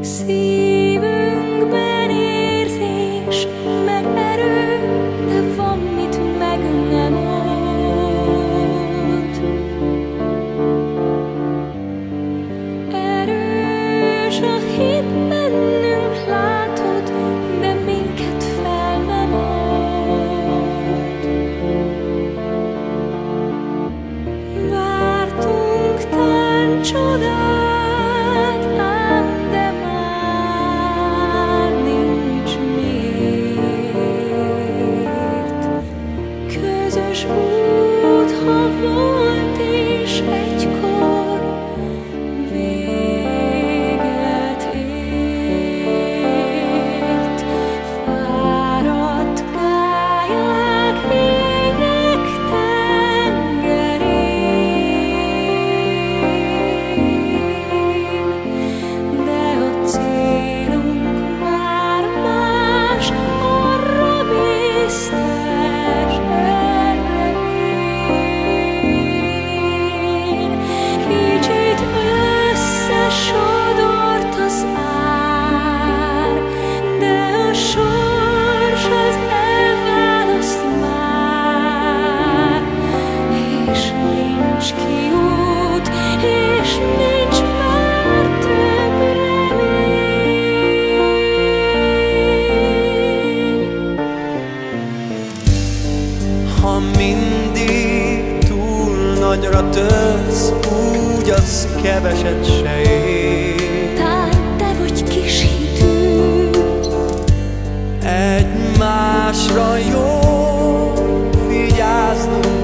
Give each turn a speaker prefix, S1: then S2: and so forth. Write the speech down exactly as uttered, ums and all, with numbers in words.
S1: Szívünkben érzés, meg erő, de van, mit meg nem old. Erős a hit bennünk, látod, de minket fel nem old. Vártunk tán csodát, ám de már nincs miért. Közös út, ha volt, és egykor véget ért. Fáradt gályák égnek tengerén, de a célunk már más, arra biztos, erre én. Kicsit összesodort az ár, de a sors az elválaszt már, és nincs kiút, és nincs már több remény.
S2: Ha mindig túl nagyra törsz, úgy az keveset se ér.
S1: Tán te vagy kis hitű,
S2: Egymásra jó vigyáznunk